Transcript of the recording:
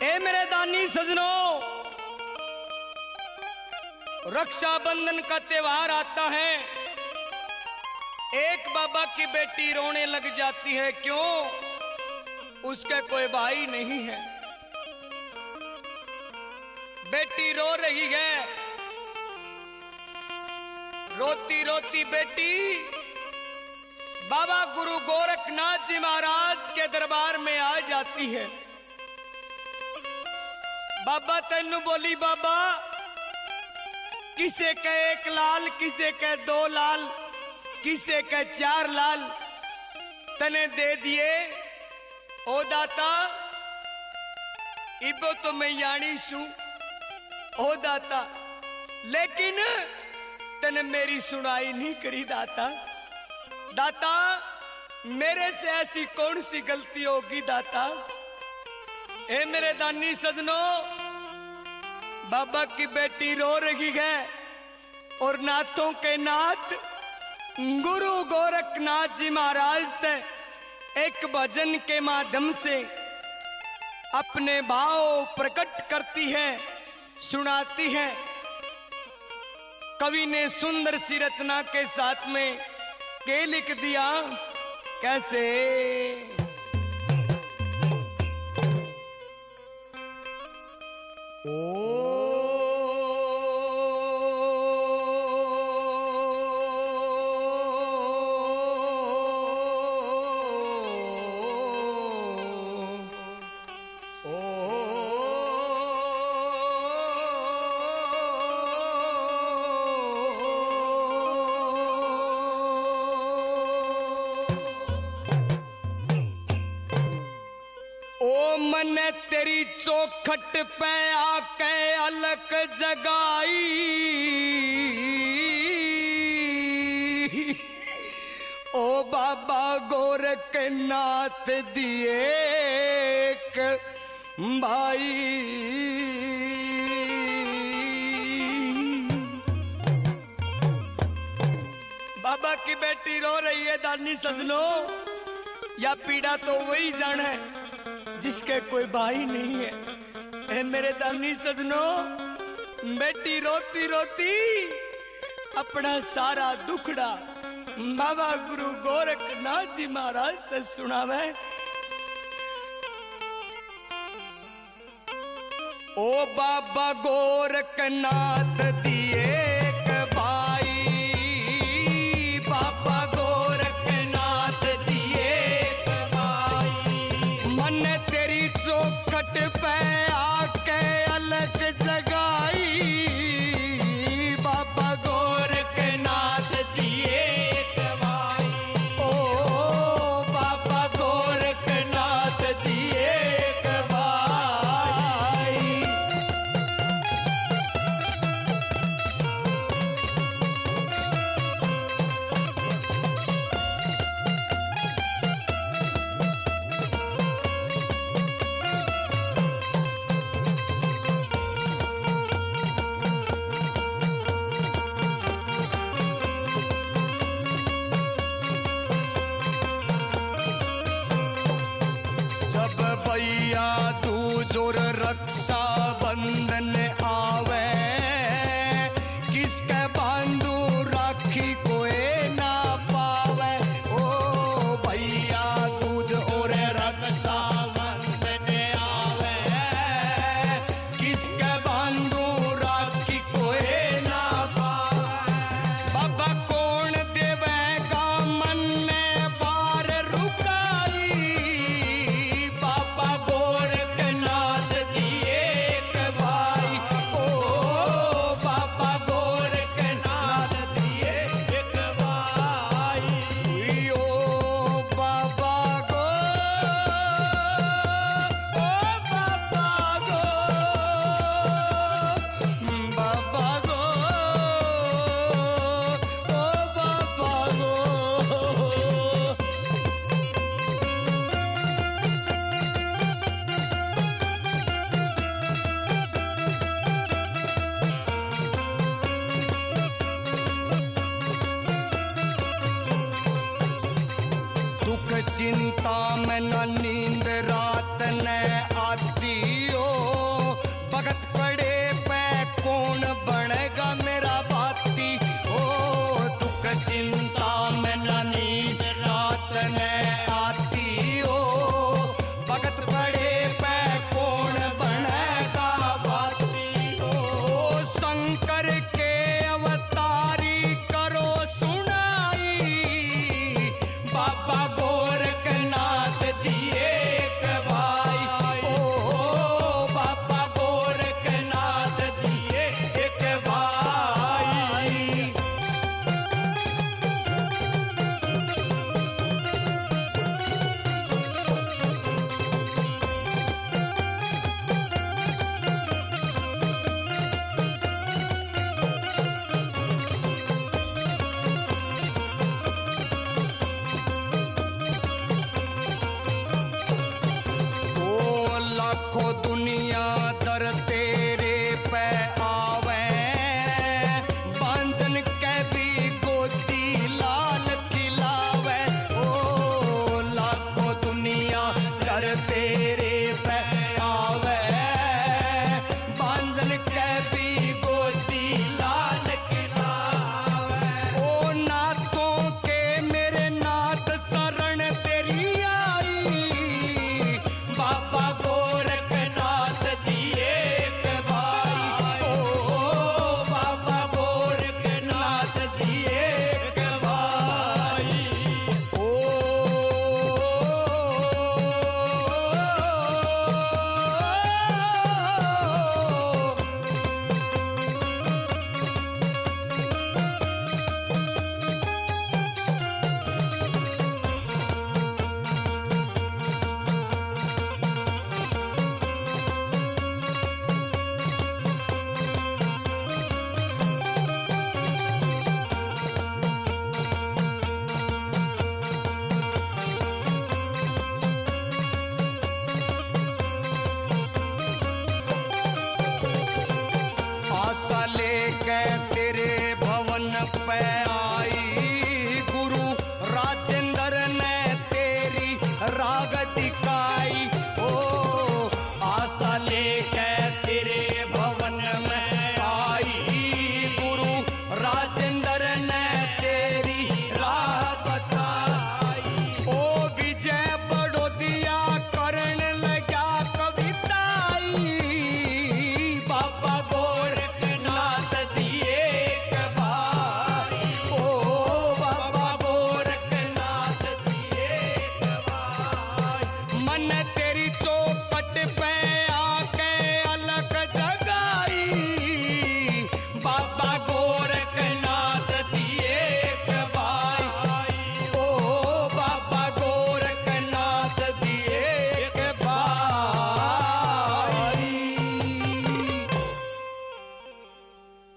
ए मेरे दानी सजनों, रक्षाबंधन का त्योहार आता है। एक बाबा की बेटी रोने लग जाती है। क्यों? उसके कोई भाई नहीं है। बेटी रो रही है। रोती रोती बेटी बाबा गुरु गोरखनाथ जी महाराज के दरबार में आ जाती है। बाबा तेनू बोली, बाबा किसे के एक लाल, किसे के दो लाल, किसे के चार लाल तने दे दिए। ओ दाता इबो तो मैं यानी छू। ओ दाता लेकिन तने मेरी सुनाई नहीं करी। दाता दाता मेरे से ऐसी कौन सी गलती होगी दाता? ए मेरे दानी सजनों, बाबा की बेटी रो रही है और नाथों के नाथ गुरु गोरखनाथ जी महाराज ने एक भजन के माध्यम से अपने भाव प्रकट करती है, सुनाती है। कवि ने सुंदर सी रचना के साथ में के लिख दिया। कैसे? मन तेरी चौखट पे आके अलग जगाई। ओ बाबा गोरखनाथ दिए एक भाई। बाबा की बेटी रो रही है। दानी सजनों, या पीड़ा तो वही जाने जिसके कोई भाई नहीं है। ए मेरे दानी सजनों, बेटी रोती रोती अपना सारा दुखड़ा बाबा गुरु गोरखनाथ जी महाराज से सुनावे। ओ बाबा गोरखनाथ दिए एक भाई। बाबा गोरखनाथ दिए एक भाई। मन तेरी चौखट पे आके अलग जगाई। बाबा गोरखनाथ दिए एक भाई। ओ बाबा गोरखनाथ दिए एक भाई। चिंता में न नींद रात ने आती हो, भगत पड़े पे कौन बनेगा मेरा बाती। ओ दुख चिंता में न नींद रात ने आती हो, भगत पड़े पे कौन बनेगा बाती। ओ शंकर के अवतारी करो सुनाई, बाबा गोरखनाथ दिए एक भाई। ओ बाबा गोरखनाथ दिए एक भाई। लाखों दुनिया दर तेरे पे आवे, बांझन के भी गोदी लाल खिलावे। ओ लाखों दुनिया दर तेरे पे आवे, बांझन के भी गोदी लाल खिलावे। ओ नाथों के मेरे नाथ शरण तेरी आई, बाबा गोरखनाथ दिए एक भाई। ओ बाबा गोरखनाथ दिए एक भाई। ओ आशा लेके तेरे भवन पे आई, गुरु राजेंद्र ने तेरी राग दिखाई।